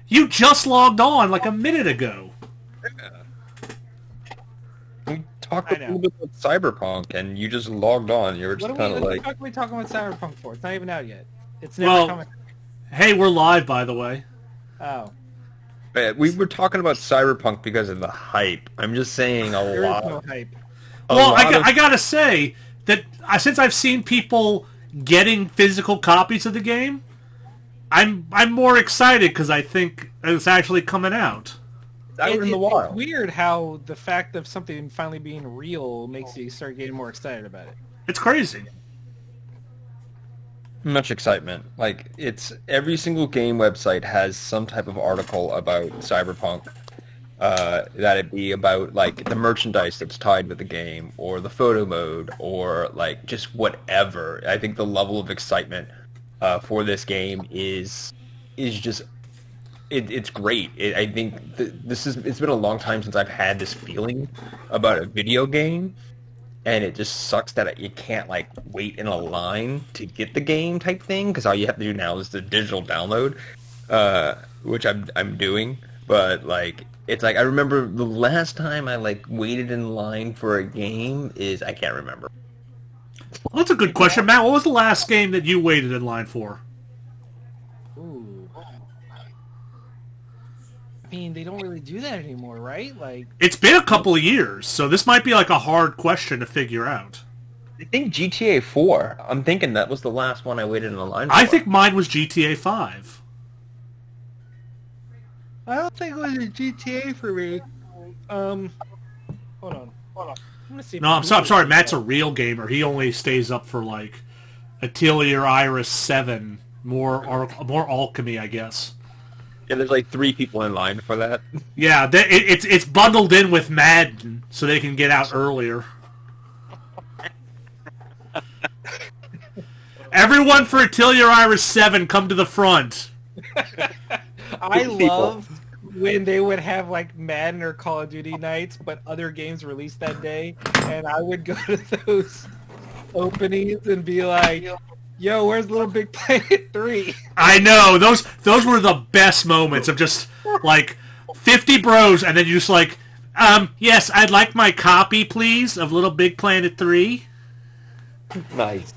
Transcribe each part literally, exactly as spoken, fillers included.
You just logged on like a minute ago. We talked I a know. little bit about Cyberpunk, and you just logged on. You were What just are we, kind what of the like, fuck are we talking about Cyberpunk for? It's not even out yet. It's never Well- coming. Hey, we're live, by the way. Oh. eh, we were talking about Cyberpunk because of the hype. I'm just saying a There lot. is no hype. a Well, I, lot got, of- I gotta say that uh, since I've seen people getting physical copies of the game, I'm I'm more excited because I think it's actually coming out. out It- in the it- wild. It's weird how the fact of something finally being real makes you start getting more excited about it. It's crazy. Much excitement. Like, it's every single game website has some type of article about Cyberpunk. Uh, that it be about like the merchandise that's tied with the game, or the photo mode, or like just whatever. I think the level of excitement uh, for this game is is just it, it's great. It, I think th- this is it's been a long time since I've had this feeling about a video game, and it just sucks that you can't like wait in a line to get the game type thing, because all you have to do now is the digital download, uh, which I'm I'm doing. But like, it's like I remember the last time I like waited in line for a game is I can't remember. Well, that's a good question, Matt. What was the last game that you waited in line for? Ooh. I mean, they don't really do that anymore, right? Like, It's been a couple of years, so this might be like a hard question to figure out. I think G T A four. I'm thinking that was the last one I waited in a line for. I think mine was G T A five. I don't think it was a G T A for me. Um, hold on, hold on. I'm gonna see. if No, I I'm can sorry. I'm Google sorry. it. Matt's a real gamer. He only stays up for like Atelier Iris seven, more or more alchemy, I guess. Yeah, there's like three people in line for that. Yeah, they, it, it's it's bundled in with Madden, so they can get out earlier. Everyone for Atelier Iris seven, come to the front. I People. love when they would have like Madden or Call of Duty nights, but other games released that day, and I would go to those openings and be like, "Yo, where's Little Big Planet three?" I know those those were the best moments of just like fifty bros, and then you just like, um, yes, I'd like my copy, please, of Little Big Planet three. Nice.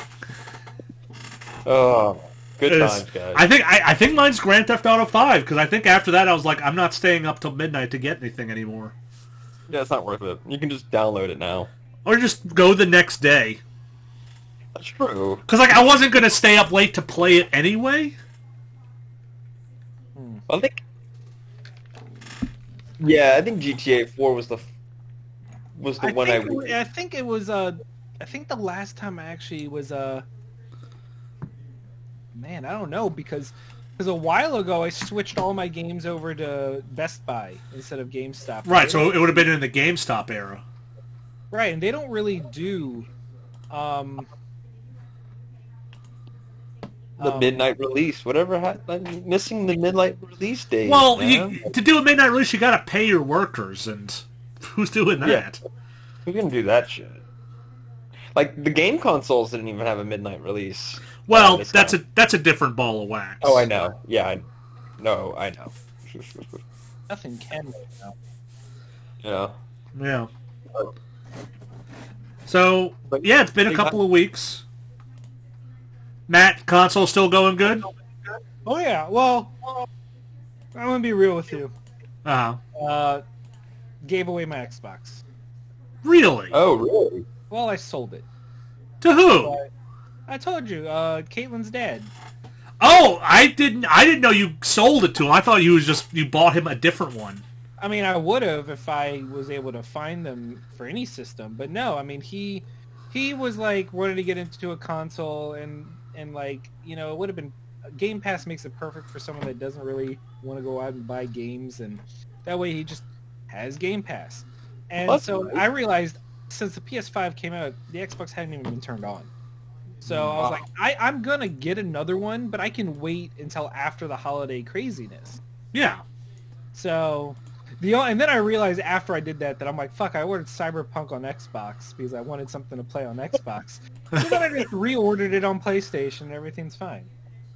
Oh, good It's- times, guys. I think I, I think mine's Grand Theft Auto five because I think after that I was like, I'm not staying up till midnight to get anything anymore, Yeah, it's not worth it. You can just download it now. or just go the next day. That's true. Because like I wasn't gonna stay up late to play it anyway. I think. Yeah, I think G T A four was the f- was the I one I. think, it- I think it was. Uh, I think the last time I actually was. Uh, man, I don't know because because a while ago I switched all my games over to Best Buy instead of GameStop. Right, so it would have been in the GameStop era. Right, and they don't really do. Um, the um, midnight release, whatever. Ha- like, missing the midnight release date. Well, man. you, to do a midnight release, you gotta pay your workers, and who's doing that? Yeah. Who's gonna do that shit? Like the game consoles didn't even have a midnight release. Well, Uh, this that's time. a that's a different ball of wax. Oh, I know. Yeah, I... no, I know. nothing can right now. yeah. Yeah. So But- yeah, it's been a Hey, couple of weeks. Matt, console still going good? Oh yeah, well, I'm gonna be real with you. Uh Uh, gave away my Xbox. Really? Oh, really? Well, I sold it. To who? But I told you, uh, Caitlin's dad. Oh, I didn't. I didn't know you sold it to him. I thought you was just you bought him a different one. I mean, I would have if I was able to find them for any system, but no. I mean, he he was like wanted to get into a console, and and like you know, it would have been Game Pass makes it perfect for someone that doesn't really want to go out and buy games, and that way he just has Game Pass. And That's so nice. I realized since the P S five came out, the Xbox hadn't even been turned on. So I was Wow. like, I, I'm gonna get another one, but I can wait until after the holiday craziness. Yeah. So the o- and then I realized after I did that that I'm like, fuck, I ordered Cyberpunk on Xbox because I wanted something to play on Xbox. So then I just reordered it on PlayStation and everything's fine.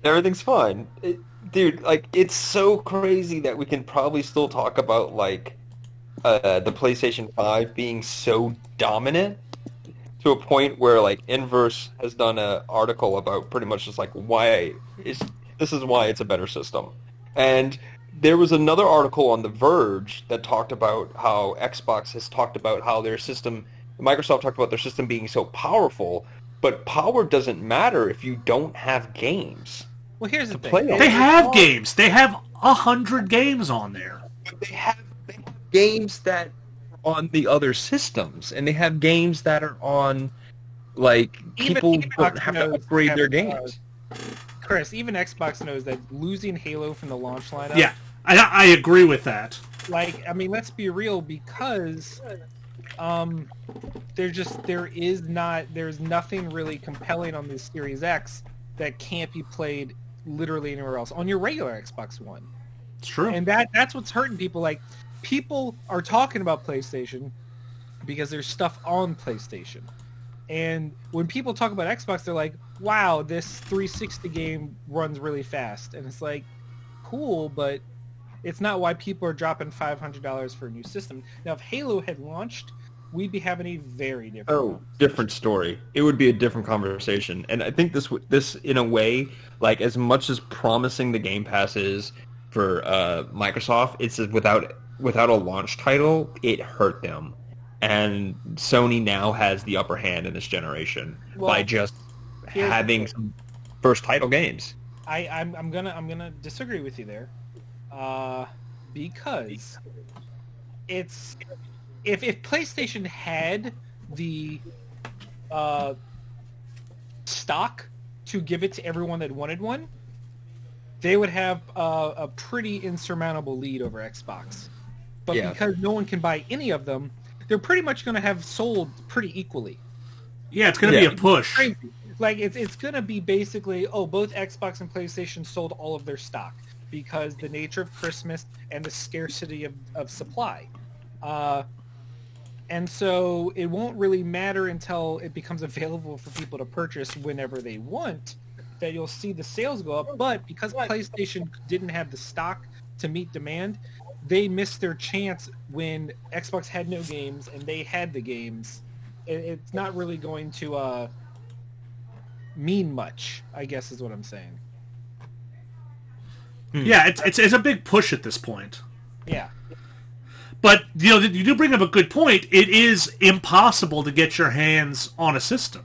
Everything's fine. It, dude, like, it's so crazy that we can probably still talk about, like, uh, the PlayStation five being so dominant to a point where, like, Inverse has done an article about pretty much just, like, why is this is why it's a better system. And there was another article on The Verge that talked about how Xbox has talked about how their system, Microsoft talked about their system being so powerful, but power doesn't matter if you don't have games. Well, here's the to thing. play on. They have games. They have a hundred games on there. They have, they have games that are on the other systems, and they have games that are on, like, Even- people even don't Xbox have to knows upgrade have, their uh, games. Chris, even Xbox knows that losing Halo from the launch lineup. Yeah, I, I agree with that. Like, I mean, let's be real, because um, there just there is not there's nothing really compelling on this Series X that can't be played literally anywhere else on your regular Xbox One. It's true. And that that's what's hurting people. Like, people are talking about PlayStation because there's stuff on PlayStation. And when people talk about Xbox, they're like, wow, this three sixty game runs really fast. And it's like, cool, but it's not why people are dropping five hundred dollars for a new system. Now, if Halo had launched, we'd be having a very different Oh, conversation. different story. It would be a different conversation. And I think this, w- this in a way, like, as much as promising the Game Pass is for uh, Microsoft, it's without without a launch title, it hurt them. And Sony now has the upper hand in this generation Well, by just here's the having thing. some first title games. I, I'm, I'm gonna I'm gonna disagree with you there, uh, because it's if if PlayStation had the uh, stock to give it to everyone that wanted one, they would have uh, a pretty insurmountable lead over Xbox. But Yeah. because no one can buy any of them, they're pretty much going to have sold pretty equally. Yeah, it's going to Yeah. be a push. Crazy. Like, it's it's going to be basically, oh, both Xbox and PlayStation sold all of their stock because the nature of Christmas and the scarcity of, of supply. Uh, and so it won't really matter until it becomes available for people to purchase whenever they want that you'll see the sales go up. But because PlayStation didn't have the stock to meet demand, they missed their chance when Xbox had no games and they had the games. It, it's not really going to uh, mean much, I guess is what I'm saying. Yeah, it's, it's it's a big push at this point. Yeah. But you know, you do bring up a good point. It is impossible to get your hands on a system.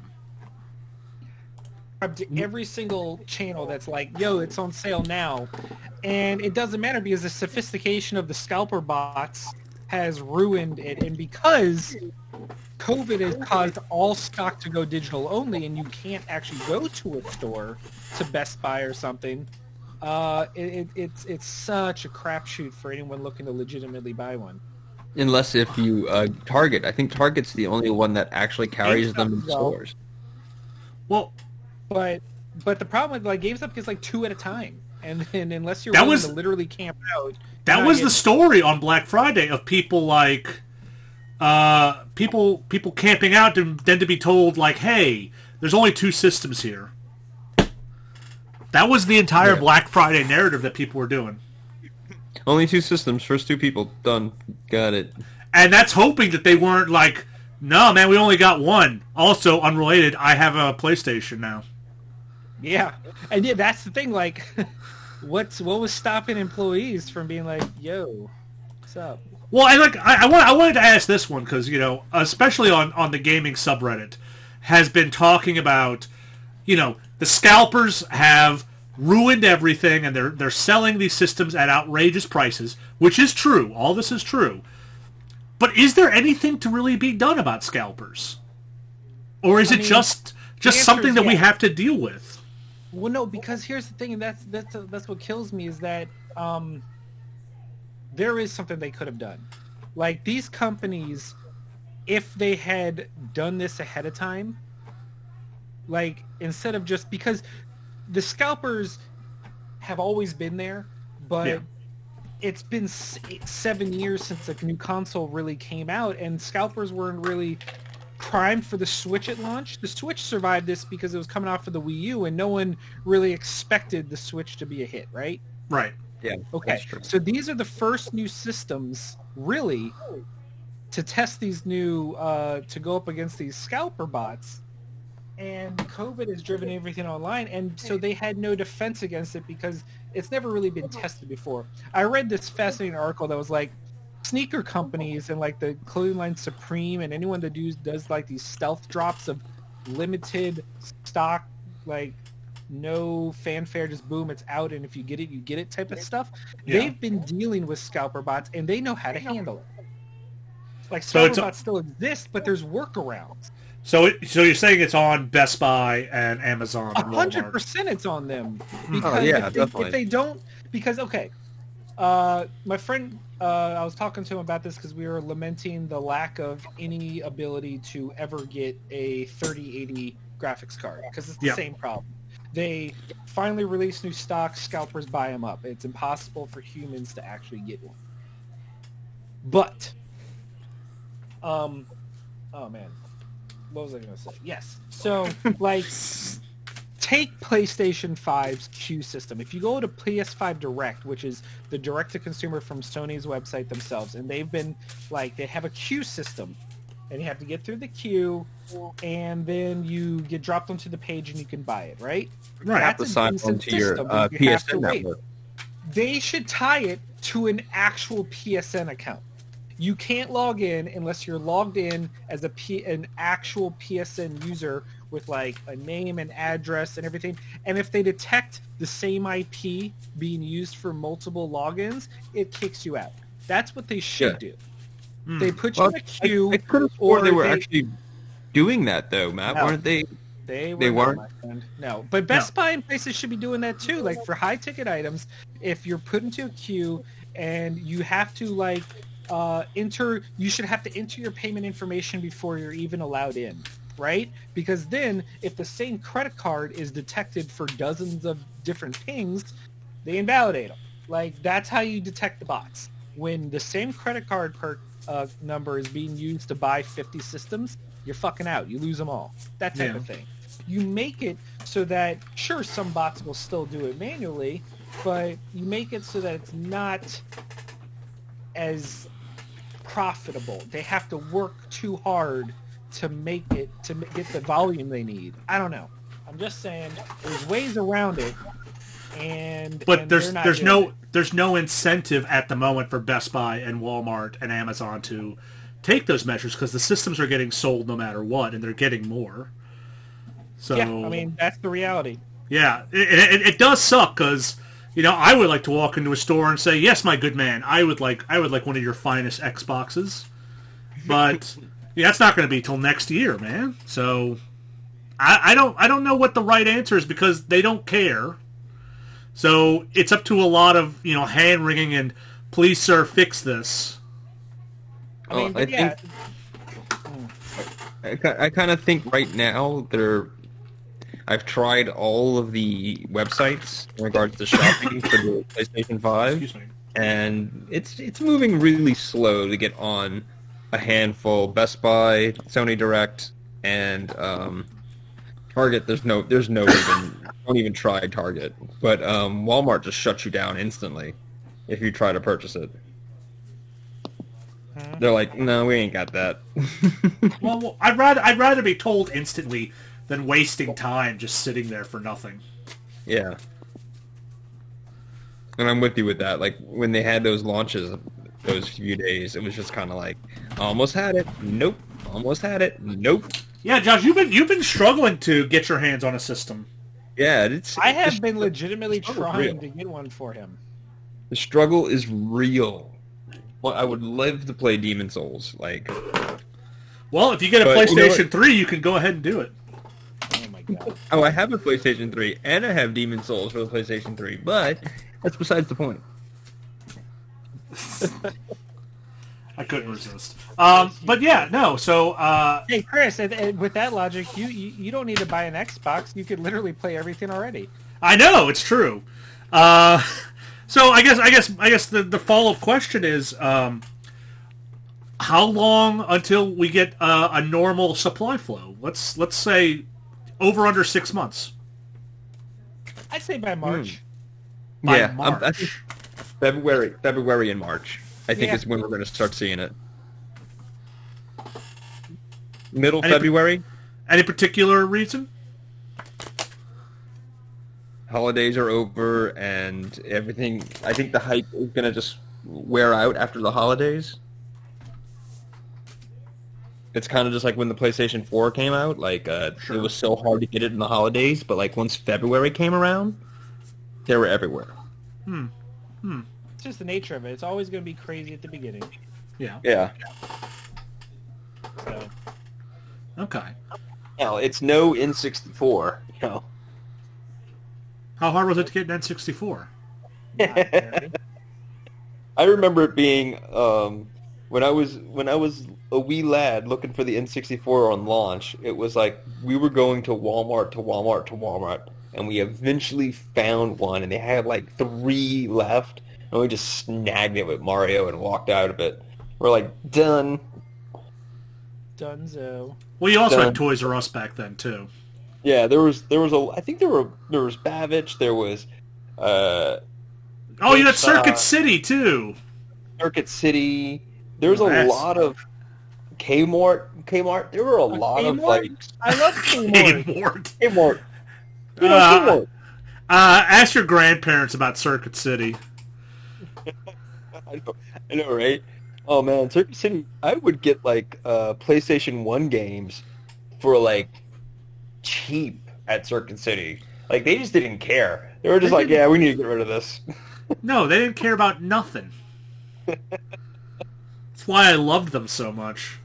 Up to every single channel that's like, yo, it's on sale now. And it doesn't matter because the sophistication of the scalper bots has ruined it. And because COVID has caused all stock to go digital only and you can't actually go to a store to Best Buy or something, uh, it, it, it's it's such a crapshoot for anyone looking to legitimately buy one. Unless if you uh, Target. I think Target's the only one that actually carries them in GameStop, though. stores. Well, But but the problem with like GameStop gets like two at a time. And then unless you're That willing was- to literally camp out, that you're not was the getting- story on Black Friday of people like uh, people people camping out and then to be told like, hey, there's only two systems here. That was the entire Yeah. Black Friday narrative that people were doing. Only two systems, first two people. Done. Got it. And that's hoping that they weren't like, no, man, we only got one. Also, unrelated, I have a PlayStation now. Yeah, and yeah, that's the thing. Like, what's what was stopping employees from being like, "Yo, what's up?" Well, I like I, I want I wanted to ask this one because you know, especially on on the gaming subreddit, has been talking about, you know, the scalpers have ruined everything and they're they're selling these systems at outrageous prices, which is true. All this is true. But is there anything to really be done about scalpers, or is I it mean, just just answer something is that we yes. have to deal with? Well, no, because here's the thing, and that's that's that's what kills me is that um, there is something they could have done. Like these companies, if they had done this ahead of time, like instead of just because the scalpers have always been there, but Yeah. it's been s- seven years since the new console really came out, and scalpers weren't really primed for the Switch at launch. The Switch survived this because it was coming out for the Wii U, and no one really expected the Switch to be a hit, right? Right. Yeah. Okay. So these are the first new systems, really, to test these new, uh, to go up against these scalper bots. And COVID has driven everything online, and so they had no defense against it because it's never really been tested before. I read this fascinating article that was like, sneaker companies and like the clothing line Supreme and anyone that does, does like these stealth drops of limited stock, like no fanfare, just boom, it's out, and if you get it, you get it type of stuff. Yeah. They've been dealing with scalper bots, and they know how to handle it. Like So scalper it's a- bots still exist, but there's workarounds. So, it, so you're saying it's on Best Buy and Amazon A and hundred Walmart? percent it's on them. Because Oh, yeah, if, they, definitely. if they don't, because, okay, uh, my friend, uh, I was talking to him about this because we were lamenting the lack of any ability to ever get a thirty eighty graphics card because it's the Yeah. same problem. They finally release new stock, scalpers buy them up. It's impossible for humans to actually get one. But, um, oh man, what was I going to say? Yes. So, like, take PlayStation five's Q system. If you go to P S five Direct, which is the direct-to-consumer from Sony's website themselves, and they've been, like, they have a queue system, and you have to get through the queue, and then you get dropped onto the page and you can buy it, right? Right. have to That's a sign decent on to your system, but uh, you have to P S N wait. network. They should tie it to an actual P S N account. You can't log in unless you're logged in as a P, an actual P S N user with like a name and address and everything. And if they detect the same I P being used for multiple logins, it kicks you out. That's what they should Yeah. do. Hmm. They put Well, you in a queue. I, I could have sworn or they were they- actually doing that, though, Matt. No. Weren't they? They, were They not, weren't? my friend. No, but Best Buy and places should be doing that too. Like for high ticket items, if you're put into a queue and you have to like uh, enter, you should have to enter your payment information before you're even allowed in, right? Because then, if the same credit card is detected for dozens of different pings, they invalidate them. Like that's how you detect the bots. When the same credit card per uh, number is being used to buy fifty systems, you're fucking out. You lose them all. That type Yeah. of thing. You make it so that, sure, some bots will still do it manually, but you make it so that it's not as profitable. They have to work too hard to make it, to ma- get the volume they need. I don't know. I'm just saying there's ways around it, and But and there's they're not there's doing no it. there's no incentive at the moment for Best Buy and Walmart and Amazon to take those measures because the systems are getting sold no matter what, and they're getting more. So Yeah, I mean that's the reality. yeah, it, it, it does suck because you know I would like to walk into a store and say, yes, my good man, I would like I would like one of your finest Xboxes, but yeah, that's not going to be till next year, man. So I, I don't I don't know what the right answer is because they don't care. So it's up to a lot of you know hand wringing and please sir fix this. I Well, mean, I but yeah, I, ki- I kind of think right now they're. I've tried all of the websites in regards to shopping for the PlayStation five, Excuse me. and it's it's moving really slow to get on a handful. Best Buy, Sony Direct, and um, Target. There's no there's no even don't even try Target, but um, Walmart just shuts you down instantly if you try to purchase it. They're like, no, we ain't got that. Well, well, I'd rather I'd rather be told instantly than wasting time just sitting there for nothing. Yeah. And I'm with you with that. Like, when they had those launches, those few days, it was just kind of like, almost had it. Nope. Almost had it. Nope. Yeah, Josh, you've been you've been struggling to get your hands on a system. Yeah, it's... I have it's- been legitimately the struggle's trying real. to get one for him. The struggle is real. Well, I would love to play Demon Souls. Like, Well, if you get a But you know PlayStation what? three, you can go ahead and do it. Oh my god. oh, I have a PlayStation three, and I have Demon Souls for the PlayStation three, but that's besides the point. I couldn't resist. Um, but yeah, no. So uh, Hey Chris, and, and with that logic, you, you you don't need to buy an Xbox. You could literally play everything already. I know it's true. Uh, so I guess I guess I guess the the follow up question is, um, how long until we get uh, a normal supply flow? Let's let's say over under six months. I'd say by March. By yeah, March. I'm- I think February, February and March. I think Yeah. is when we're going to start seeing it. Middle Any- February. Any particular reason? Holidays are over and everything. I think the hype is going to just wear out after the holidays. It's kind of just like when the PlayStation four came out. Like, uh, Sure. it was so hard to get it in the holidays, but like once February came around, they were everywhere. It's just the nature of it. It's always going to be crazy at the beginning. Yeah. Yeah. So Okay. Now, it's no N sixty-four. You know. How hard was it to get an N sixty-four? not very. I remember it being um, when I was when I was a wee lad looking for the N sixty-four on launch. It was like we were going to Walmart to Walmart to Walmart, and we eventually found one, and they had like three left, and we just snagged it with Mario and walked out of it. We're like done. Dunzo. Well, you also Done. had Toys R Us back then too. Yeah, there was there was a I think there were there was Bavich, there was uh, Oh, you had It's, Circuit uh, City too. Circuit City. There was a Yes. lot of Kmart. Kmart. There were a lot of Kmart? like I love Kmart. Kmart. Kmart. You know, Uh, Kmart. Uh, ask your grandparents about Circuit City. I know, I know, right? Oh man, Circuit City. I would get like uh, PlayStation One games for like cheap at Circuit City. Like they just didn't care. They were just They like, didn't- yeah, we need to get rid of this. No, they didn't care about nothing. That's why I loved them so much.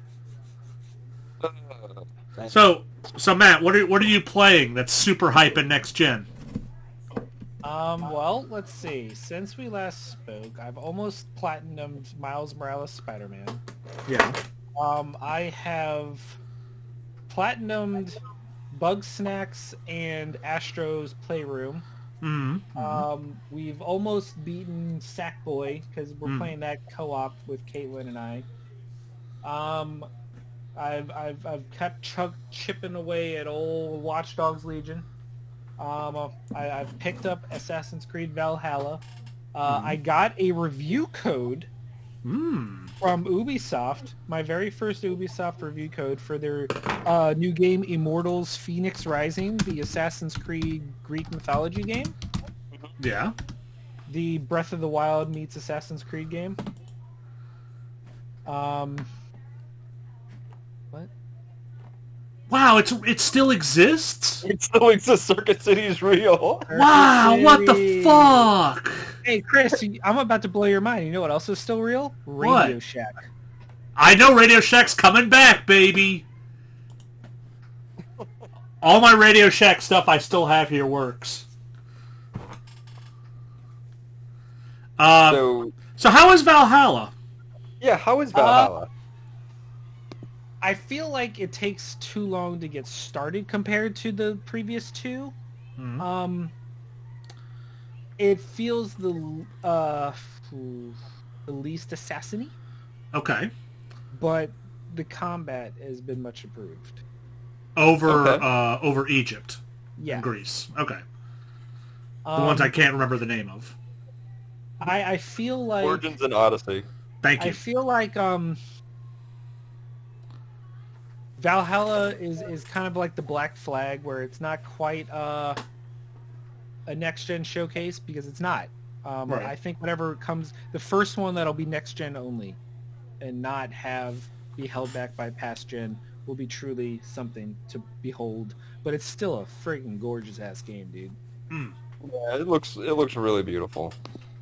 So, so Matt, what are what are you playing that's super hype in next gen? Um, well, let's see. Since we last spoke, I've almost platinumed Miles Morales Spider-Man. Yeah. Um, I have platinumed Bug Snacks and Astro's Playroom. Mm-hmm. Um, we've almost beaten Sackboy because we're Mm. playing that co-op with Caitlin and I. Um, I've I've I've kept chuck, chipping away at old Watch Dogs Legion. Um, I, I've picked up Assassin's Creed Valhalla. Uh, Mm. I got a review code Mm. from Ubisoft, my very first Ubisoft review code for their uh, new game Immortals Phoenix Rising, the Assassin's Creed Greek mythology game. Yeah. The Breath of the Wild meets Assassin's Creed game. Um, what? Wow, it's it still exists. It still exists. Circuit City is real. Wow, what the City. fuck? Hey, Chris, you- I'm about to blow your mind. You know what else is still real? Radio What? Shack. I know Radio Shack's coming back, baby. All my Radio Shack stuff I still have here works. Uh, So so how is Valhalla? yeah, how is Valhalla? I feel like it takes too long to get started compared to the previous two. Mhm. Um, it feels the uh, ooh, the least assassiny, Okay. but the combat has been much improved. Over Okay. uh, over Egypt Yeah, and Greece. Okay. The um, ones I can't remember the name of. I I feel like Origins and Odyssey. Thank I you. feel like um Valhalla is is kind of like the Black Flag, where it's not quite uh, a next gen showcase because it's not. Um, Right. I think whatever comes, the first one that'll be next gen only, and not have be held back by past gen, will be truly something to behold. But it's still a freaking gorgeous ass game, dude. Yeah, it looks it looks really beautiful.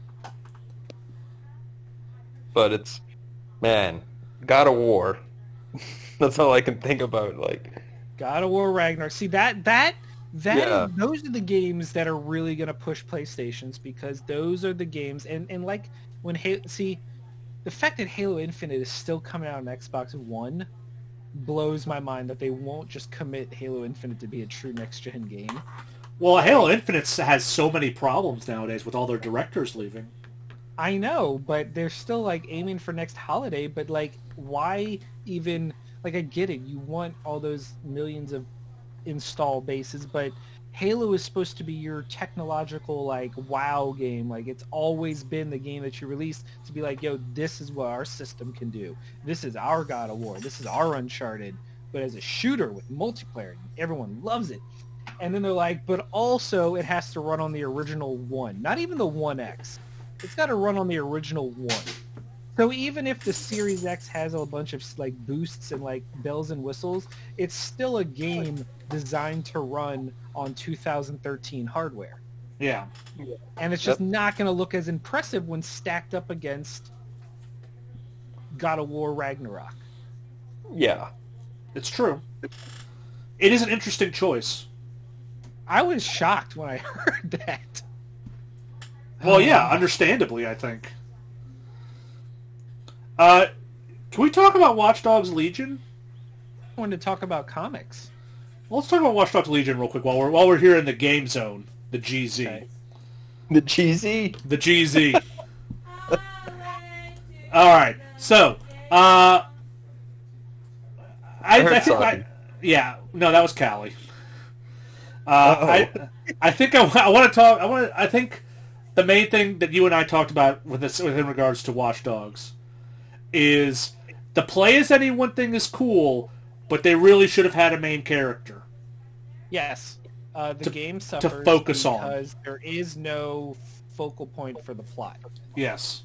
But it's man, God of War. That's all I can think about. Like, God of War Ragnarok. See that that that Yeah. those are the games that are really gonna push PlayStations, because those are the games, and and like when Halo, see the fact that Halo Infinite is still coming out on Xbox One blows my mind that they won't just commit Halo Infinite to be a true next gen game. Well, Halo Infinite has so many problems nowadays with all their directors leaving. I know, but they're still like aiming for next holiday. But like, why even? Like, I get it. You want all those millions of install bases, but Halo is supposed to be your technological like WoW game. Like, it's always been the game that you release to be like, yo, this is what our system can do. This is our God of War. This is our Uncharted. But as a shooter with multiplayer, everyone loves it. And then they're like, but also it has to run on the original one, not even the one X. It's got to run on the original one. So even if the Series X has a bunch of like boosts and like bells and whistles, it's still a game designed to run on two thousand thirteen hardware. Yeah. And it's just Yep. not going to look as impressive when stacked up against God of War Ragnarok. Yeah. It's true. It is an interesting choice. I was shocked when I heard that. Well, yeah, understandably, I think. Uh, can we talk about Watch Dogs Legion? I wanted to talk about comics. Well, let's talk about Watch Dogs Legion real quick while we're while we're here in the game zone, the G Z, Okay. The cheesy. the G Z. All right, so uh, I, I heard I think I, something. yeah, no, that was Callie. Uh, I I think I, I want to talk. I want to. I think the main thing that you and I talked about with this, with in regards to Watch Dogs, is the play as anyone thing is cool, but they really should have had a main character. Yes. Uh, the To- game suffers focus on. because there is no focal point for the plot. Yes.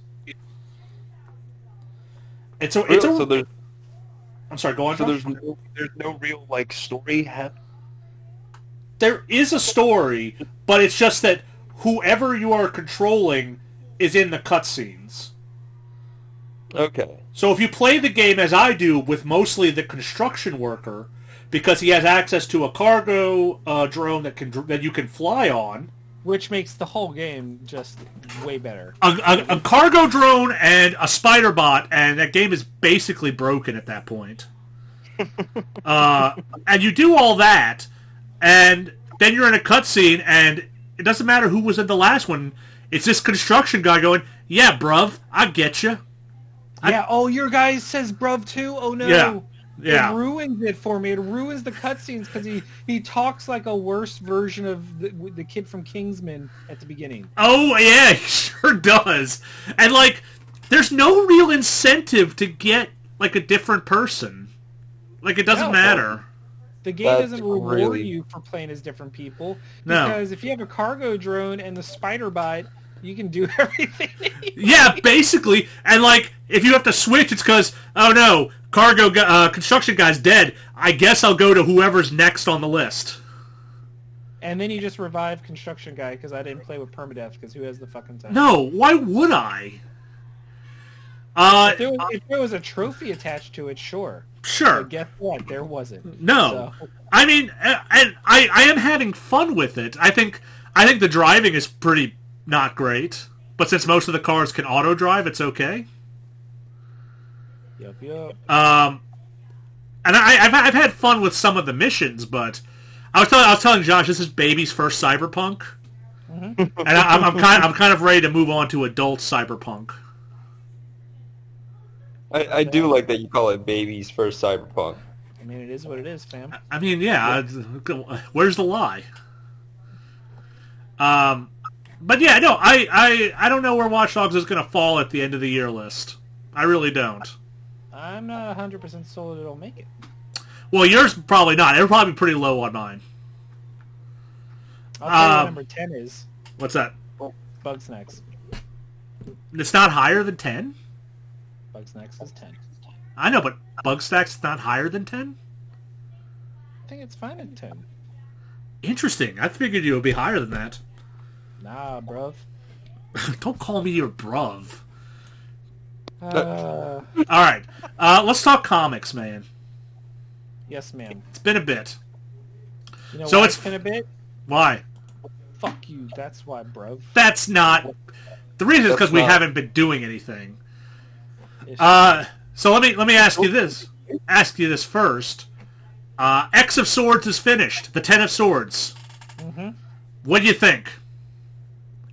It's a. It's a. so there's I'm sorry. Go on. so Josh. there's no there's no real like story happening. There is a story, but it's just that whoever you are controlling is in the cutscenes. Okay. So if you play the game as I do, with mostly the construction worker, because he has access to a cargo uh, drone that can that you can fly on, Which makes the whole game just way better. a, a, a cargo drone and a spider bot, and that game is basically broken at that point. uh, and you do all that, and then you're in a cutscene, and it doesn't matter who was in the last one. It's this construction guy going, "Yeah, bruv, I get you." I- yeah, oh, your guy says bruv too? Oh no. Yeah, yeah. It ruins it for me. It ruins the cutscenes because he, he talks like a worse version of the, the kid from Kingsman at the beginning. Oh, yeah, he sure does. And, like, there's no real incentive to get, like, a different person. Like, it doesn't No. matter. The game That's doesn't reward really- you for playing as different people. No. Because if you have a cargo drone and the spider bot, you can do everything. Yeah, basically. And, like, if you have to switch, it's because, oh, no, cargo gu- uh, construction guy's dead. I guess I'll go to whoever's next on the list. And then you just revive construction guy because I didn't play with permadeath because who has the fucking time? No, why would I? Uh, If there, was, if there was a trophy attached to it, sure. sure. But guess what? There wasn't. No, So, I mean, uh, and I, I am having fun with it. I think I think the driving is pretty not great, but since most of the cars can auto drive, it's okay. yup, yup. Um, and I, I've I've had fun with some of the missions, but I was telling I was telling Josh this is baby's first cyberpunk, Mm-hmm. and I, I'm I'm kind I'm kind of ready to move on to adult cyberpunk. I, I do like that you call it baby's first cyberpunk. I mean, it is what it is, fam. I mean, yeah, uh, where's the lie? Um, but yeah, no, I, I, I don't know where Watch Dogs is going to fall at the end of the year list. I really don't. I'm not one hundred percent sold it'll make it. Well, yours probably not. It'll probably be pretty low on mine. I'll tell you Um, what number ten is. What's that? Bugsnax. It's not higher than ten? Bugsnax is ten. I know, but Bugstack's not higher than ten? I think it's fine at ten. Interesting. I figured you would be higher than that. Nah, bruv. Don't call me your bruv. Uh, All right. Uh, let's talk comics, man. yes, ma'am. It's been a bit. You know So why it's- it's been a bit? Why? Fuck you. That's why, bruv. That's not... The reason is That's because we not- haven't been doing anything. It's- Uh, so let me let me ask you this. Ask you this first. Uh, X of Swords is finished. The Ten of Swords. Mhm. What do you think?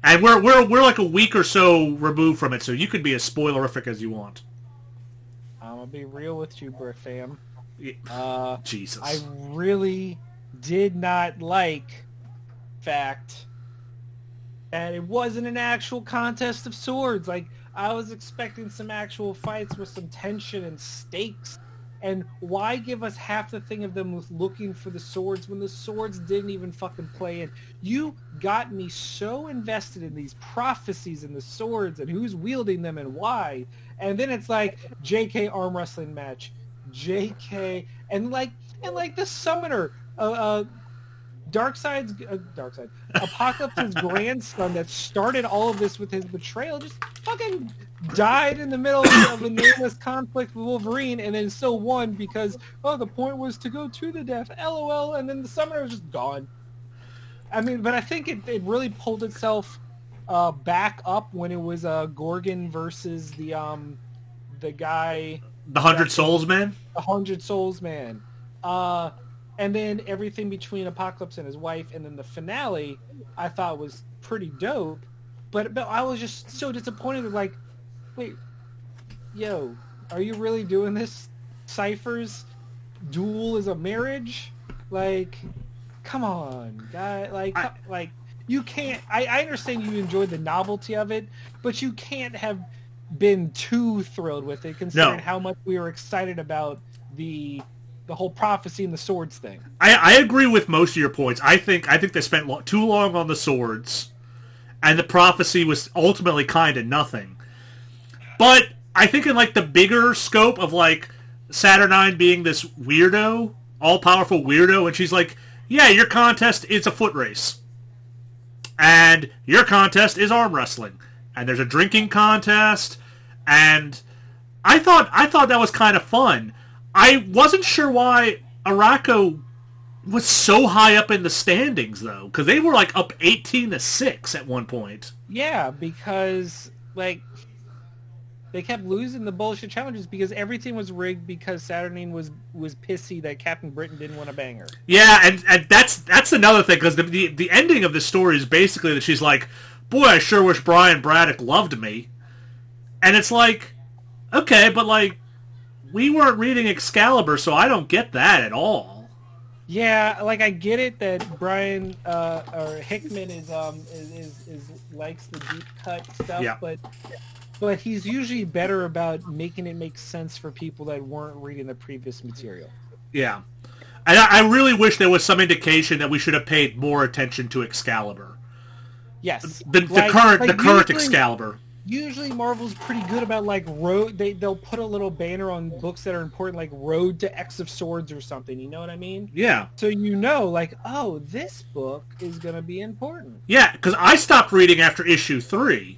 And we're we're we're like a week or so removed from it, so you could be as spoilerific as you want. I'm gonna be real with you, bro, fam. Yeah. Uh, Jesus. I really did not like fact that it wasn't an actual contest of swords. Like, I was expecting some actual fights with some tension and stakes. And why give us half the thing of them looking for the swords when the swords didn't even fucking play in? You got me so invested in these prophecies and the swords and who's wielding them and why. And then it's like J K arm wrestling match, J K, and like and like the summoner, uh, uh Darkseid's uh, Darkseid, Apocalypse's grandson that started all of this with his betrayal just fucking died in the middle of a nameless conflict with Wolverine, and then still won because, oh, the point was to go to the death, LOL, and then the summoner was just gone. I mean, but I think it, it really pulled itself uh, back up when it was uh, Gorgon versus the um the guy... The Hundred Souls Man? The Hundred Souls Man. Uh... And then everything between Apocalypse and his wife, and then the finale, I thought was pretty dope. But but I was just so disappointed. Like, wait, yo, are you really doing this? Cypher's duel is a marriage? Like, come on, guy. Like, I, like you can't. I, I understand you enjoyed the novelty of it, but you can't have been too thrilled with it, considering no. how much we were excited about the. The whole prophecy and the swords thing. I, I agree with most of your points. I think I think they spent lo- too long on the swords, and the prophecy was ultimately kind of nothing. But I think in like the bigger scope of like Saturnine being this weirdo, all-powerful weirdo, and she's like, yeah, your contest is a foot race, and your contest is arm wrestling, and there's a drinking contest, and I thought I thought that was kind of fun. I wasn't sure why Arakko was so high up in the standings, though, because they were like up eighteen to six at one point. Yeah, because like they kept losing the bullshit challenges because everything was rigged because Saturnine was was pissy that Captain Britain didn't want to bang her. Yeah, and, and that's that's another thing, because the, the the ending of the story is basically that she's like, boy, I sure wish Brian Braddock loved me. And it's like, okay, but like, we weren't reading Excalibur, so I don't get that at all. Yeah, like I get it that Brian uh, or Hickman is um is, is, is likes the deep cut stuff, Yeah. but but he's usually better about making it make sense for people that weren't reading the previous material. Yeah, and I, I really wish there was some indication that we should have paid more attention to Excalibur. Yes, The, the like, current like the current usually, Excalibur. Usually Marvel's pretty good about like road. They they'll put a little banner on books that are important, like Road to X of Swords or something. You know what I mean? Yeah. So you know, like, oh, this book is gonna be important. Yeah, because I stopped reading after issue three,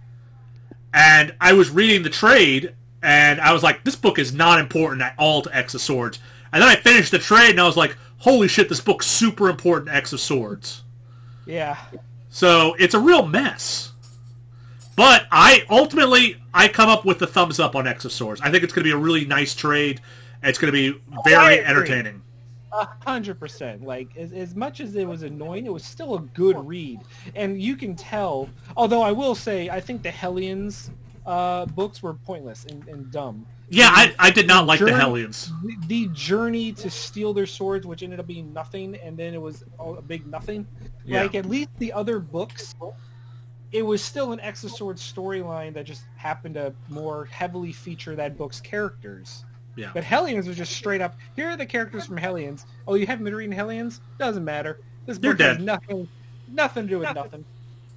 and I was reading the trade, and I was like, this book is not important at all to X of Swords. And then I finished the trade, and I was like, holy shit, this book's super important to X of Swords. Yeah. So it's a real mess. But I ultimately I come up with the thumbs up on X of Swords. I think it's going to be a really nice trade. And it's going to be very entertaining. A hundred percent. Like as, as much as it was annoying, it was still a good read, and you can tell. Although I will say, I think the Hellions uh, books were pointless and, and dumb. Yeah, I, I did not like journey, the Hellions. The, the journey to steal their swords, which ended up being nothing, and then it was a big nothing. Yeah. Like at least the other books, it was still an X of Swords storyline that just happened to more heavily feature that book's characters. Yeah. But Hellions was just straight up, here are the characters from Hellions. Oh, you haven't been reading Hellions? Doesn't matter. This They're book has dead. nothing nothing to do with nothing.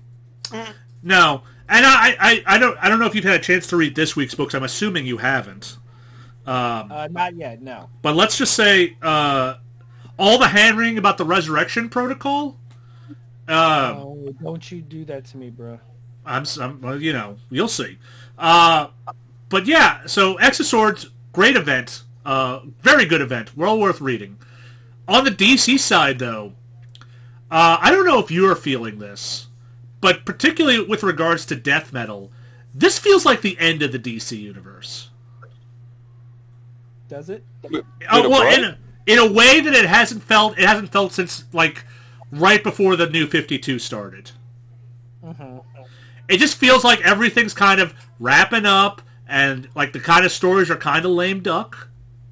No. And I, I, I don't I don't know if you've had a chance to read this week's books. I'm assuming you haven't. Um, Uh, not yet, no. but let's just say uh, all the hand-wringing about the Resurrection Protocol. Uh, Oh, don't you do that to me, bro. I'm, I'm well, you know, you'll see. Uh, but yeah, so X of Swords, great event, uh, very good event, well worth reading. On the D C side, though, uh, I don't know if you're feeling this, but particularly with regards to Death Metal, this feels like the end of the D C universe. Does it? Uh, well, in a, in a way that it hasn't felt, it hasn't felt since like right before the New fifty-two started. Mm-hmm. It just feels like everything's kind of wrapping up, and like the kind of stories are kind of lame duck,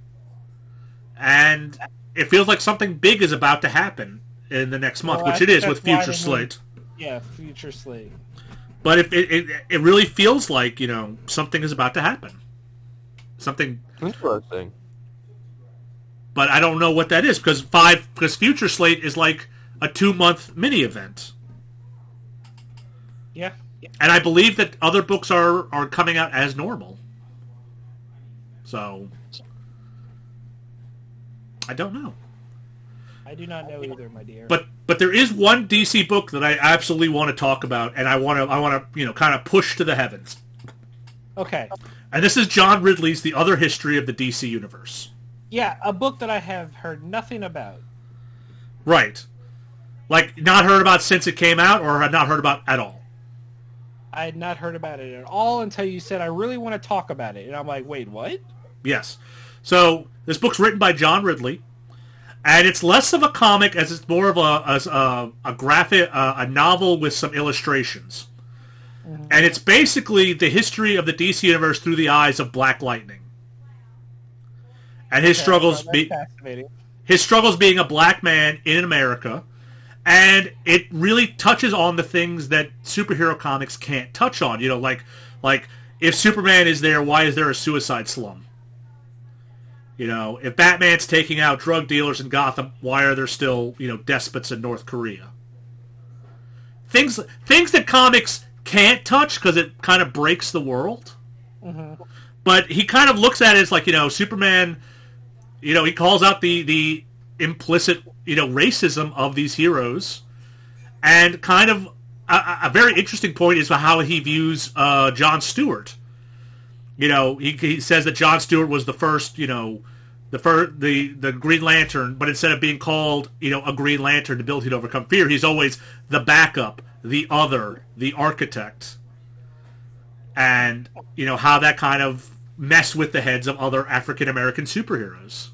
and it feels like something big is about to happen in the next month, Well, which I it is think with that's why Future they Slate. Yeah, Future Slate. But if it, it it really feels like, you know, something is about to happen, something. Interesting. But I don't know what that is because five because Future Slate is like a two month mini event. Yeah. And I believe that other books are, are coming out as normal. So, I don't know. I do not know either, my dear. But but there is one D C book that I absolutely want to talk about, and I want to I want to you know kind of push to the heavens. Okay. And this is John Ridley's The Other History of the D C Universe. Yeah, a book that I have heard nothing about. Right. Like, not heard about since it came out, or had not heard about at all? I had not heard about it at all until you said, I really want to talk about it. And I'm like, wait, what? Yes. So, this book's written by John Ridley, and it's less of a comic as it's more of a as a, a graphic, uh, a novel with some illustrations. Mm-hmm. And it's basically the history of the D C Universe through the eyes of Black Lightning. And his Okay, struggles well, be, that's fascinating. his struggles being a black man in America. And it really touches on the things that superhero comics can't touch on. You know, like like if Superman is there, why is there a suicide slum? You know, if Batman's taking out drug dealers in Gotham, why are there still, you know, despots in North Korea? Things things that comics can't touch because it kind of breaks the world. Mm-hmm. But he kind of looks at it as like, you know, Superman, you know, he calls out the, the implicit, you know, racism of these heroes. And kind of a, a very interesting point is how he views uh, John Stewart. You know, he, he says that John Stewart was the first, you know, the first, the, the Green Lantern, but instead of being called, you know, a Green Lantern, the ability to overcome fear, he's always the backup, the other, the architect. And, you know, how that kind of mess with the heads of other African-American superheroes.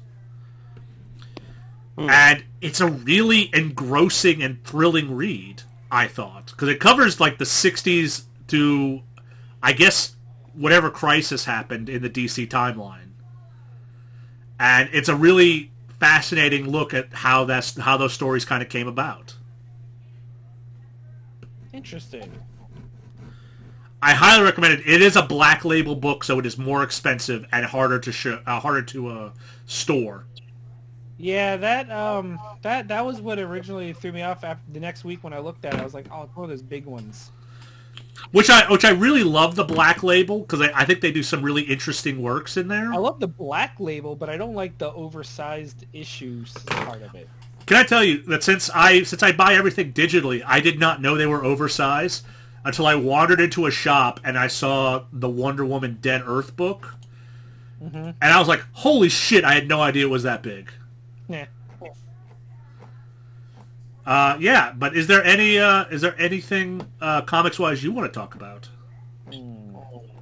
Mm. And it's a really engrossing and thrilling read, I thought. Because it covers, like, the sixties to, I guess, whatever crisis happened in the D C timeline. And it's a really fascinating look at how that's how those stories kind of came about. Interesting. I highly recommend it. It is a black label book, so it is more expensive and harder to show, uh, harder to uh, store. Yeah, that um, that that was what originally threw me off. After the next week when I looked at it, I was like, "Oh, it's one of those big ones." Which I which I really love the black label because I, I think they do some really interesting works in there. I love the black label, but I don't like the oversized issues part of it. Can I tell you that since I since I buy everything digitally, I did not know they were oversized until I wandered into a shop and I saw the Wonder Woman Dead Earth book. Mm-hmm. And I was like, holy shit, I had no idea it was that big. Yeah. Uh, yeah, but is there any uh, is there anything uh, comics-wise you want to talk about? Hmm.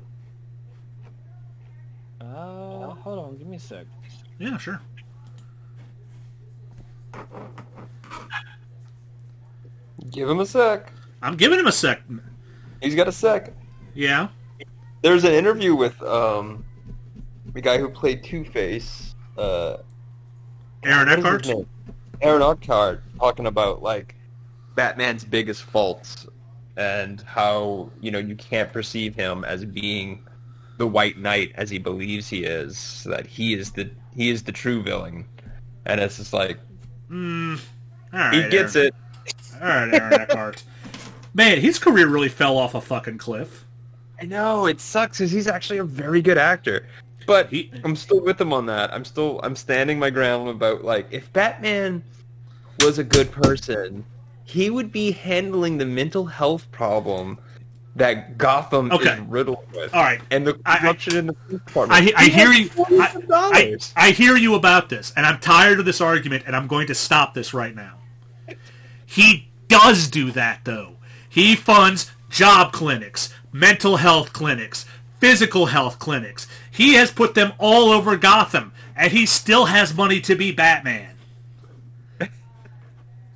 Uh, hold on, give me a sec. Yeah, sure. Give him a sec. I'm giving him a sec. He's got a sec. Yeah. There's an interview with um, the guy who played Two-Face. Uh, Aaron Eckhart? Aaron Eckhart talking about, like, Batman's biggest faults and how, you know, you can't perceive him as being the White Knight as he believes he is, so that he is the he is the true villain. And it's just like, mm, all right, he gets Aaron. it. All right, Aaron Eckhart. Man, his career really fell off a fucking cliff. I know, it sucks because he's actually a very good actor. But he, I'm still with him on that. I'm still I'm standing my ground about, like, if Batman was a good person, he would be handling the mental health problem that Gotham okay. is riddled with. All right. And the corruption I, in the police department. I, I hear you. I, I, I hear you about this, and I'm tired of this argument, and I'm going to stop this right now. He does do that, though. He funds job clinics, mental health clinics, physical health clinics. He has put them all over Gotham, and he still has money to be Batman.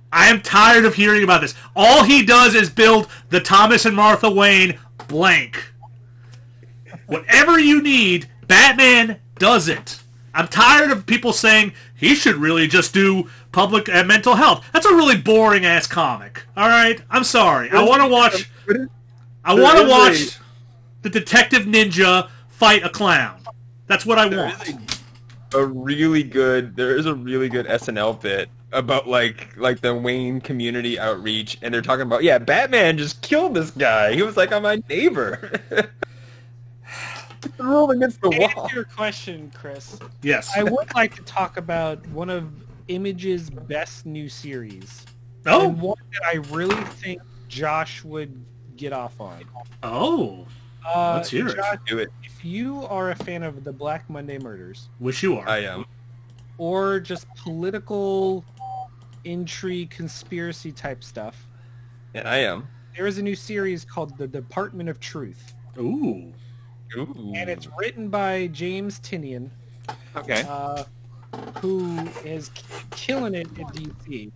I am tired of hearing about this. All he does is build the Thomas and Martha Wayne blank. Whatever you need, Batman does it. I'm tired of people saying he should really just do public and mental health. That's a really boring ass comic. All right, I'm sorry. I want to watch. I want to watch the Detective Ninja fight a clown. That's what I want. A really good. There is a really good S N L bit about like like the Wayne community outreach, and they're talking about yeah, Batman just killed this guy. He was like on my neighbor. Threw him against the To wall. answer your question, Chris, Yes. I would like to talk about one of Image's best new series. Oh. And one that I really think Josh would get off on. Oh. Uh, Let's hear it. Josh, Do it. if you are a fan of the Black Monday murders, Wish you are. I am. or just political intrigue, conspiracy type stuff, And I am. there is a new series called The Department of Truth. Ooh. Ooh. And it's written by James Tinian, okay. uh, who is k- killing it at D C.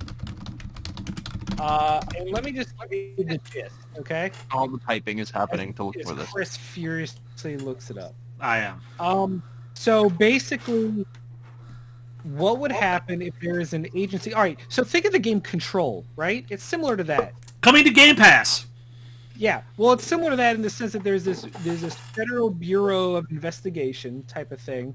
Uh, and let me just give you the gist, okay? All the typing is happening to look As for this. Chris furiously looks it up. I am. Um, so basically, what would happen if there is an agency? All right, so think of the game Control, right? It's similar to that. Coming to Game Pass. Yeah, well, it's similar to that in the sense that there's this there's this Federal Bureau of Investigation type of thing.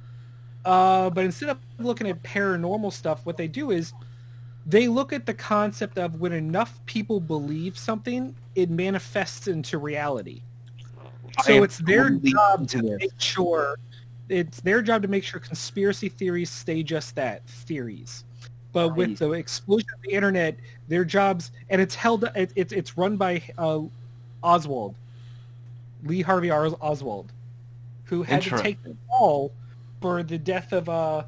Uh, but instead of looking at paranormal stuff, what they do is they look at the concept of when enough people believe something, it manifests into reality. I So am it's their totally job into to this. make sure it's their job to make sure conspiracy theories stay just that, theories. But with Nice. the explosion of the internet, their jobs, and it's held, it, it's it's run by uh, Oswald, Lee Harvey Os- Oswald, who had to Intro. take the fall for the death of uh,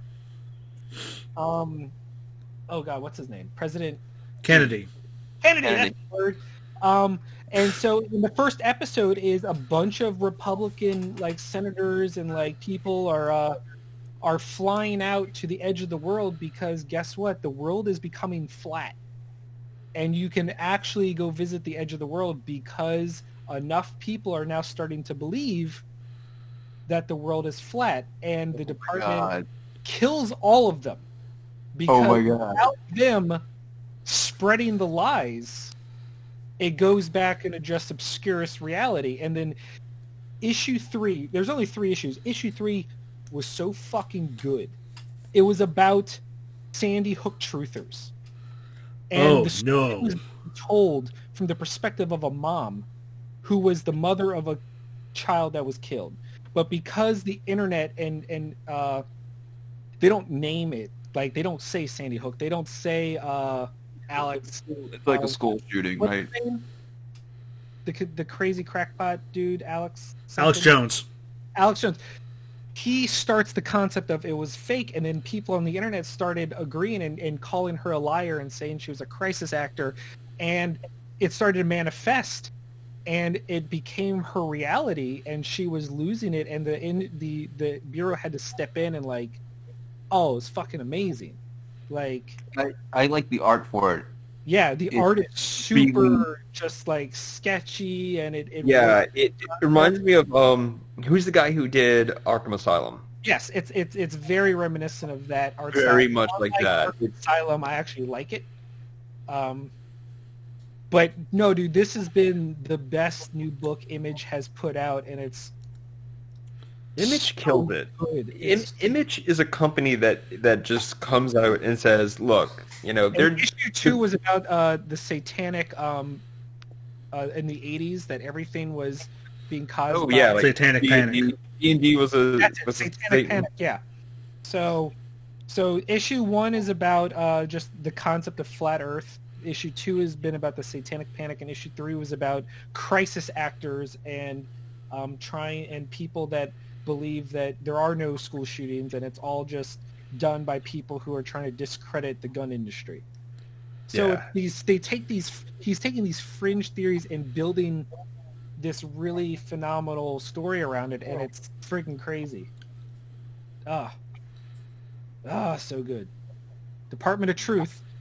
um, oh god, what's his name? President Kennedy. Kennedy. Kennedy. That's the word. Um, and so in the first episode is a bunch of Republican like senators and like people are uh, are flying out to the edge of the world because guess what? The world is becoming flat. And you can actually go visit the edge of the world because enough people are now starting to believe that the world is flat, and the department God. kills all of them. Because Oh my God. without them spreading the lies, it goes back into just obscurest reality. And then issue three, there's only three issues. Issue three was so fucking good. It was about Sandy Hook truthers. Oh, the story no. was told from the perspective of a mom who was the mother of a child that was killed. But because the internet and, and uh, they don't name it, like they don't say Sandy Hook, they don't say uh, Alex. It's like uh, a school shooting, what's right? his name? The c- the crazy crackpot dude, Alex. Alex something? Jones. Alex Jones. He starts the concept of it was fake, and then people on the internet started agreeing and, and calling her a liar and saying she was a crisis actor, and it started to manifest, and it became her reality, and she was losing it, and the in the the bureau had to step in and like, oh, it's fucking amazing, like. I, I like the art for it. Yeah, the It's art is super just like sketchy, and it, it Yeah, really- it, it reminds me of um, who's the guy who did Arkham Asylum? yes, it's it's it's very reminiscent of that art style. Very much like Unlike that. Arkham Asylum, I actually like it. Um, but no, dude, this has been the best new book Image has put out, and it's Image so killed it. good. Im- It's- Image is a company that that just comes out and says, "Look, you know, they're and issue two was about uh, the satanic um, uh, in the eighties that everything was being caused. oh by yeah, like Satanic D and D Panic. D and D was a That's it, was a Satanic Satan- Panic, yeah. So, so issue one is about uh, just the concept of flat Earth. Issue two has been about the Satanic Panic, and issue three was about crisis actors and um, trying and people that believe that there are no school shootings and it's all just done by people who are trying to discredit the gun industry. So Yeah. it's these they take these he's taking these fringe theories and building this really phenomenal story around it, and it's freaking crazy. Ah, ah, so good. Department of Truth.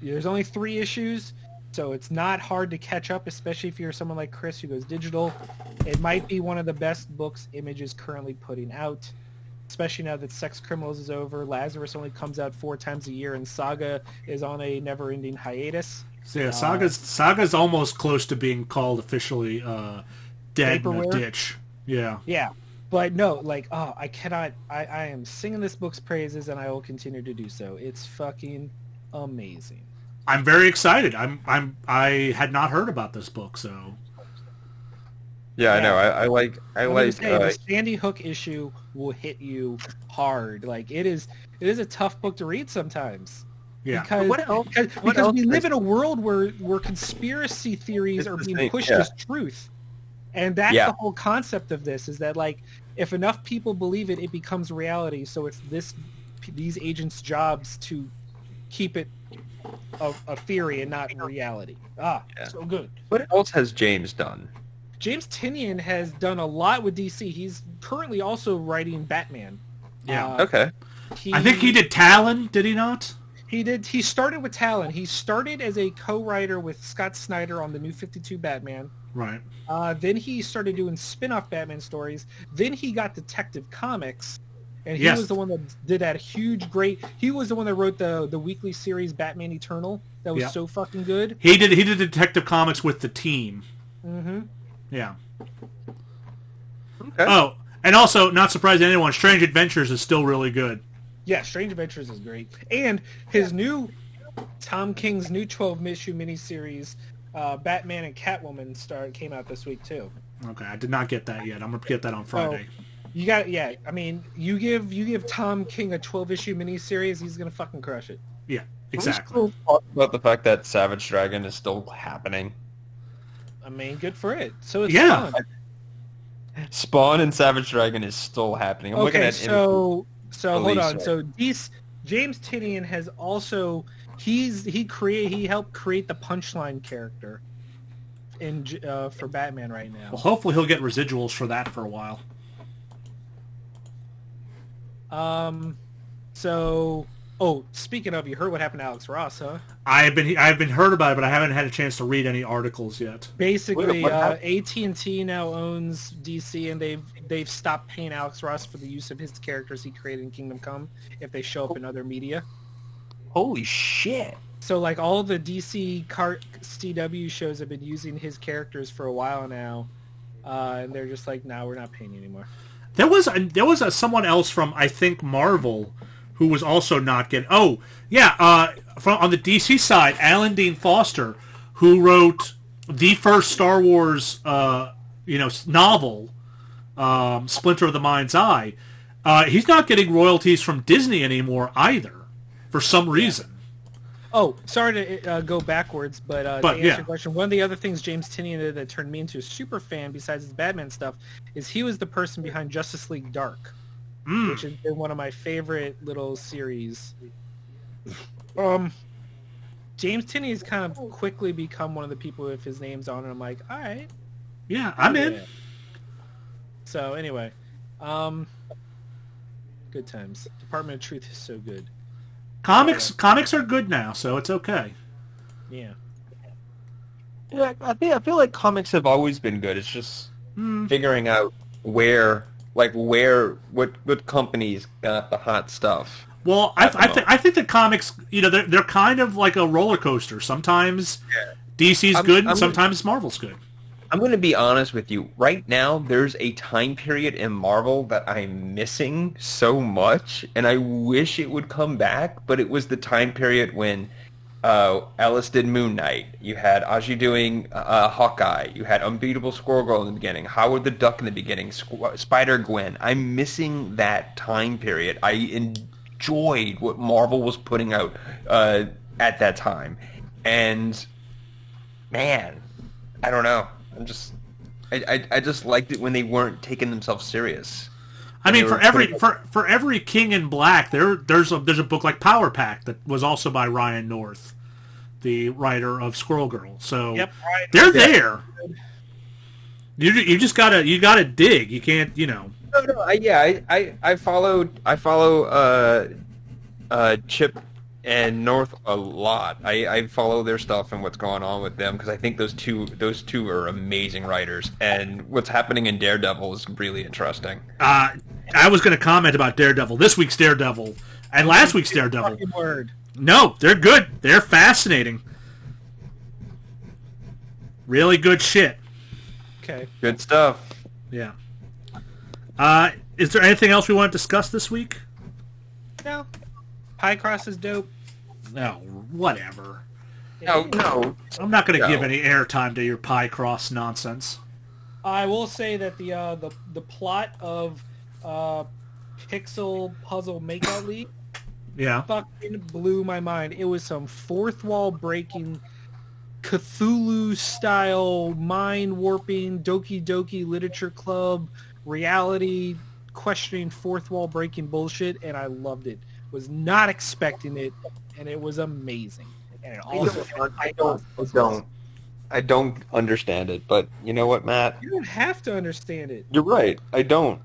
there's only three issues, so it's not hard to catch up, especially if you're someone like Chris who goes digital. It might be one of the best books Image is currently putting out, especially now that Sex Criminals is over. Lazarus only comes out four times a year, and Saga is on a never-ending hiatus. So yeah, Saga's Saga's almost close to being called officially uh, dead in a Vaporware? ditch. Yeah. Yeah, but no, like, oh, I cannot. I, I am singing this book's praises, and I will continue to do so. It's fucking amazing. I'm very excited. I'm I'm I had not heard about this book, so Yeah, I Yeah. know. I, I like. I I'm like. just saying, Uh, the Sandy Hook issue will hit you hard. Like it is, it is a tough book to read sometimes. yeah. Because, What else- because, what because else we is- live in a world where, where conspiracy theories It's are the being same- pushed yeah. as truth. And that's Yeah. the whole concept of this, is that like if enough people believe it, it becomes reality. So it's this these agents' jobs to keep it a, a theory and not reality. Ah, Yeah. so good. what else has James done? James Tynion has done a lot with D C. He's currently also writing Batman. Yeah. Uh, Okay. he, I think he did Talon, did he not? He did. He started with Talon. He started as a co-writer with Scott Snyder on the New fifty-two Batman. Right. Uh, then he started doing spin-off Batman stories. Then he got Detective Comics, and he Yes. was the one that did that huge, great. He was the one that wrote the the weekly series Batman Eternal. That was Yeah. so fucking good. He did he did Detective Comics with the team. Mm-hmm. Yeah. Okay. Oh, and also, not surprising anyone, Strange Adventures is still really good. Yeah, Strange Adventures is great, and his new Tom King's new twelve issue miniseries, uh, Batman and Catwoman, start came out this week too. Okay, I did not get that yet. I'm gonna get that on Friday. You got yeah. I mean, you give you give Tom King a twelve issue miniseries, he's gonna fucking crush it. Yeah, Can we exactly. still talk about the fact that Savage Dragon is still happening. I mean, good for it. So it's Yeah. fun. Spawn and Savage Dragon is still happening. I'm looking Okay, at so so hold release on. right. So these James Tynion has also he's he create he helped create the Punchline character in J- uh, for Batman right now. Well, hopefully he'll get residuals for that for a while. Um, so oh, speaking of, you heard what happened to Alex Ross, huh? I have been I have been heard about it, but I haven't had a chance to read any articles yet. Basically, Wait, what uh, happened? A T and T now owns D C, and they've they've stopped paying Alex Ross for the use of his characters he created in Kingdom Come if they show up in other media. Holy shit! So like all the D C car- C W shows have been using his characters for a while now, uh, and they're just like, no, we're not paying you anymore. There was a, there was a, someone else from I think Marvel who was also not getting. Oh yeah, uh, from on the D C side, Alan Dean Foster, who wrote the first Star Wars, uh, you know, novel, um, Splinter of the Mind's Eye. Uh, he's not getting royalties from Disney anymore either, for some reason. Oh, sorry to uh, go backwards, but, uh, But, to answer yeah. your question, one of the other things James Tynion did that turned me into a super fan, besides his Batman stuff, is he was the person behind Justice League Dark, Mm. which has been one of my favorite little series. Um, James Tynion has kind of quickly become one of the people with his name's on, and I'm like, all right. Yeah, I'm in. Yeah. So anyway, um, good times. Department of Truth is so good. Comics comics are good now, so it's okay. Yeah. Yeah, I think I feel like comics have always been good. It's just Mm. figuring out where, like, where what what companies got the hot stuff. Well, I, At the I, th- moment. I think the comics, you know, they're, they're kind of like a roller coaster. Sometimes D C's I'm- good, and I'm- sometimes Marvel's good. I'm going to be honest with you. Right now, there's a time period in Marvel that I'm missing so much, and I wish it would come back, but it was the time period when uh, Ellis did Moon Knight. You had Aji doing uh, Hawkeye. You had Unbeatable Squirrel Girl in the beginning. Howard the Duck in the beginning. Squ- Spider-Gwen. I'm missing that time period. I enjoyed what Marvel was putting out uh, at that time. And, man, I don't know. I'm just, I, I, I just liked it when they weren't taking themselves serious. I mean, They for were every putting- for for every King in Black, there there's a there's a book like Power Pack that was also by Ryan North, the writer of Squirrel Girl. So Yep. Right. they're there. You you just gotta you gotta dig. You can't you know. No, no, I, yeah, I, I, I followed, I follow uh, uh, Chip and North a lot. I, I follow their stuff and what's going on with them because I think those two those two are amazing writers, and what's happening in Daredevil is really interesting. Uh, I was going to comment about Daredevil, this week's Daredevil, and last week's Daredevil. Fucking word. No, they're good. They're fascinating. Really good shit. Okay. Good stuff. Yeah. Uh, is there anything else we want to discuss this week? No. Pycross is dope. No, whatever. No, no. I'm not going to No. give any airtime to your Pycross nonsense. I will say that the uh, the the plot of uh, Pixel Puzzle Makeout League Yeah. fucking blew my mind. It was some fourth wall breaking, Cthulhu style, mind warping, Doki Doki Literature Club, reality questioning, fourth wall breaking bullshit, and I loved it. Was not expecting it, and it was amazing. And it also I don't. I don't. I don't understand it, but you know what, Matt? you don't have to understand it. You're right. I don't.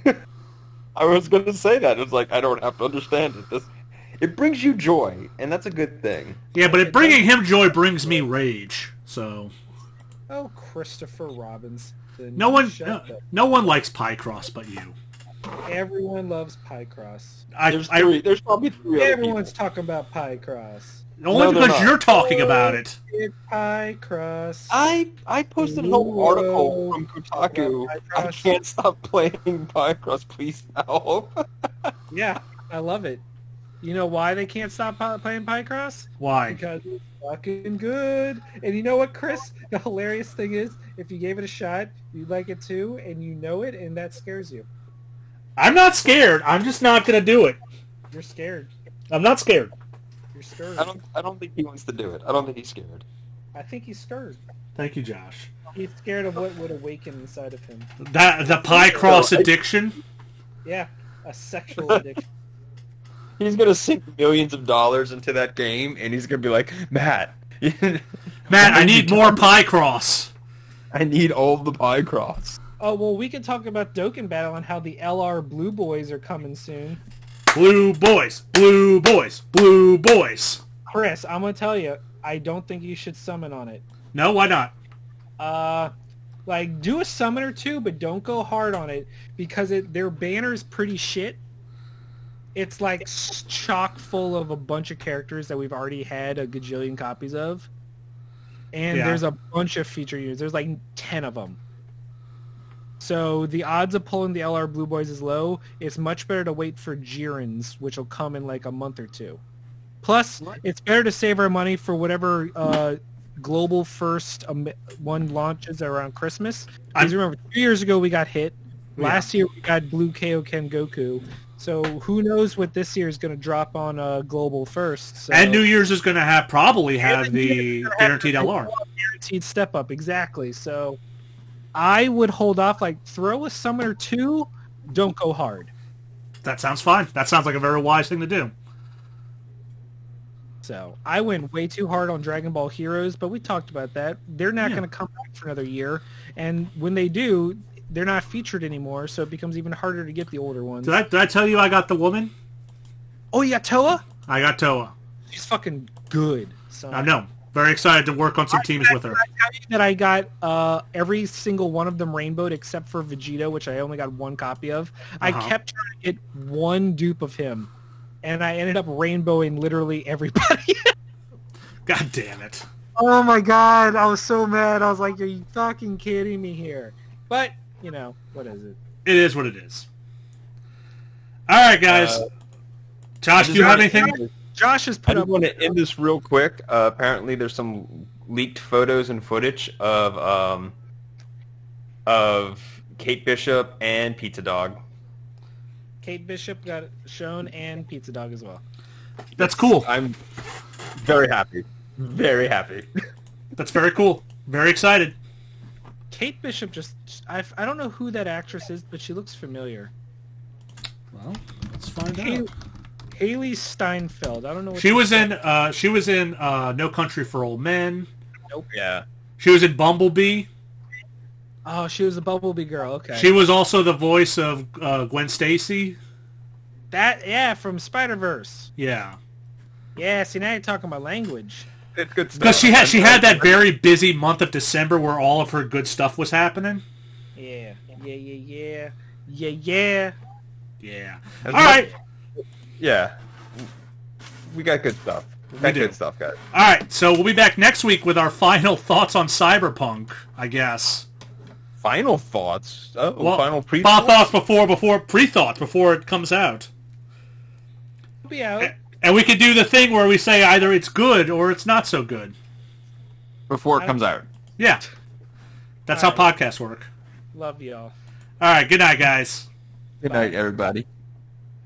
I was going to say that. It's like I don't have to understand it. This, it brings you joy, and that's a good thing. Yeah, but it, bringing him joy brings me rage. So Oh, Christopher Robinson. no one, Shut no, up. no one likes Pycross but you. Everyone loves Pycross. I, There's I three. There's probably three. other Everyone's people. talking about Pycross. only No, they're because not. you're talking about it. It's Pycross. I I posted a whole Whoa. article from Kotaku. About I Picross. can't stop playing Pycross. Please help. Yeah, I love it. You know why they can't stop pi- playing Pycross? Why? Because it's fucking good. And you know what, Chris? The hilarious thing is, if you gave it a shot, you'd like it too, and you know it, and that scares you. I'm not scared. I'm just not going to do it. You're scared. I'm not scared. You're scared. I don't I don't think he wants to do it. I don't think he's scared. I think he's scared. Thank you, Josh. He's scared of what would awaken inside of him. That the Pycross addiction. Yeah, a sexual addiction. He's gonna sink millions of dollars into that game, and he's gonna be like, Matt, Matt, I need more Pycross. I need all the Pycross. Oh, well, we can talk about Dokkan Battle and how the L R Blue Boys are coming soon. Blue boys, blue boys, blue boys. Chris, I'm going to tell you, I don't think you should summon on it. No, why not? Uh, like, do a summon or two, but don't go hard on it, because it, their banner's pretty shit. It's like chock full of a bunch of characters that we've already had a gajillion copies of. And Yeah. there's a bunch of feature units. There's like ten of them. So the odds of pulling the L R Blue Boys is low. It's much better to wait for Jirans, which will come in like a month or two. Plus, it's better to save our money for whatever uh, global first um, one launches around Christmas. Because remember, two years ago we got hit. Last year we got Blue Kaioken Goku. So who knows what this year is going to drop on uh, global first. So. And New Year's is going to have probably have the guaranteed L R. Guaranteed step up, exactly. So I would hold off, like throw a summon or two, don't go hard. That sounds fine. That sounds like a very wise thing to do. So I went way too hard on Dragon Ball Heroes, but we talked about that. They're not Yeah. going to come back for another year. And when they do, they're not featured anymore, so it becomes even harder to get the older ones. Did I, did I tell you I got the woman? Oh, you got Toa? I got Toa. She's fucking good. So I know. Very excited to work on some teams with her. that I got uh, every single one of them rainbowed except for Vegeta, which I only got one copy of. I Uh-huh. kept trying to get one dupe of him, and I ended up rainbowing literally everybody. God damn it. Oh my god, I was so mad. I was like, are you fucking kidding me here? But, you know, what is it? It is what it is. All right, guys. Uh, Josh, do you have anything? Josh has I put just up... want to end this real quick. Uh, apparently, there's some leaked photos and footage of um, of Kate Bishop and Pizza Dog. Kate Bishop got shown, and Pizza Dog as well. That's cool. I'm very happy. Very happy. That's very cool. Very excited. Kate Bishop just... I, I don't know who that actress is, but she looks familiar. Well, let's find Haley, Haley Steinfeld. I don't know what She she's was called. in. Uh, she was in uh, No Country for Old Men. Yeah. She was in Bumblebee. Oh, she was the Bumblebee girl. Okay. She was also the voice of uh, Gwen Stacy. That yeah, from Spider Verse. Yeah. Yeah, see, now you're talking my language. It's good stuff. Because she had she had that very busy month of December where all of her good stuff was happening. Yeah, yeah, yeah, yeah, yeah, yeah. Yeah. As All much- right. Yeah. We got good stuff. We We got do. good stuff, guys. All right. So we'll be back next week with our final thoughts on Cyberpunk, I guess. Final thoughts. Oh, Well, final pre Final thoughts before before pre-thoughts before it comes out. I'll be out. And we could do the thing where we say either it's good or it's not so good. Before it comes out. Yeah. That's All how podcasts work. Love y'all. All right. Good night, guys. Good night, everybody.